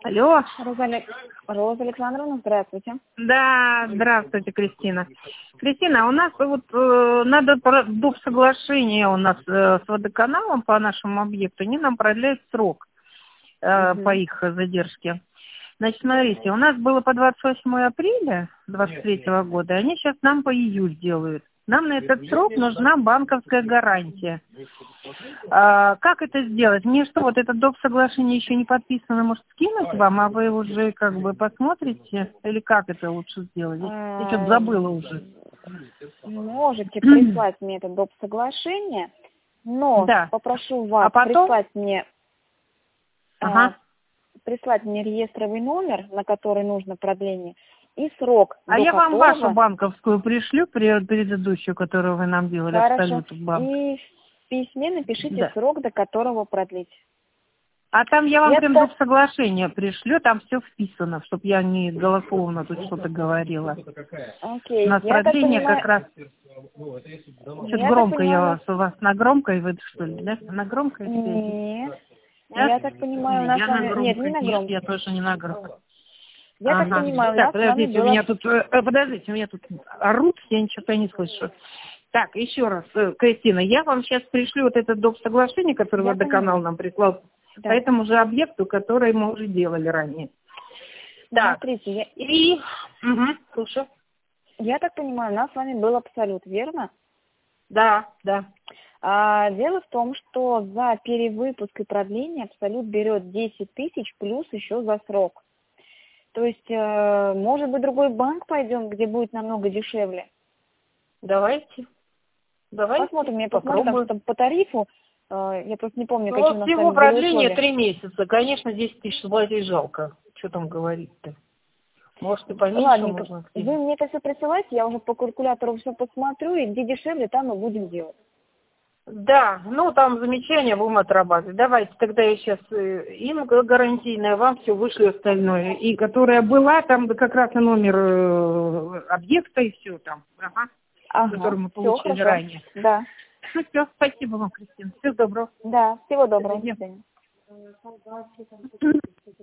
Алло. Роза Александровна, здравствуйте. Да, здравствуйте, Кристина. Кристина, у нас вот надо доп. Соглашение у нас с водоканалом по нашему объекту. Они нам продляют срок по их задержке. Значит, смотрите, у нас было по 28 апреля 2023 года, они сейчас нам по июль делают. Нам на этот срок нужна банковская гарантия. Как это сделать? Мне что, вот это доп. Соглашение еще не подписано, может, скинуть вам, а вы уже как бы посмотрите? Или как это лучше сделать? Я что-то забыла уже. Можете прислать мне это доп. Соглашение, но да. попрошу вас прислать мне реестровый номер, на который нужно продление, и срок. А я вам вашу банковскую пришлю, предыдущую, которую вы нам делали. Хорошо. Абсолют банк. И в письме напишите срок, до которого продлить. А там я вам прям доп. Соглашение пришлю, там все вписано, чтобы я не голословно тут что-то говорила. Окей. У нас продление как раз... Что-то громко у вас на громкой вы что ли, да? На громкой? Нет. Я так понимаю, у нас с вами... Нет, не на громкой. Я тоже не на громкой. Я так понимаю, у нас подождите, у меня тут... Подождите, у меня тут орут, я ничего не слышу. Так, еще раз, Кристина, я вам сейчас пришлю вот это доп. Соглашение, которое водоканал нам прислал, по этому же объекту, который мы уже делали ранее. Так, смотрите, слушаю. Я так понимаю, у нас с вами был абсолют, верно? Да, да. Дело в том, что за перевыпуск и продление абсолют берет 10 тысяч плюс еще за срок. То есть, может быть, другой банк пойдем, где будет намного дешевле? Давайте. Посмотрим, я посмотрю там по тарифу. Я просто не помню, какие у нас всего продление 3 месяца. Конечно, 10 тысяч платить жалко. Что там говорить-то? Может, и поменьше. Ладно, вы мне это все присылайте, я уже по калькулятору все посмотрю, и где дешевле, там мы будем делать. Да, там замечания будем отрабатывать. Давайте, тогда я сейчас им гарантийная, вам все вышлю остальное. И которая была, там как раз и номер объекта, и все там. Который мы получили ранее. Да. Ну все, спасибо вам, Кристина. Всего доброго. Да, всего доброго. До свидания.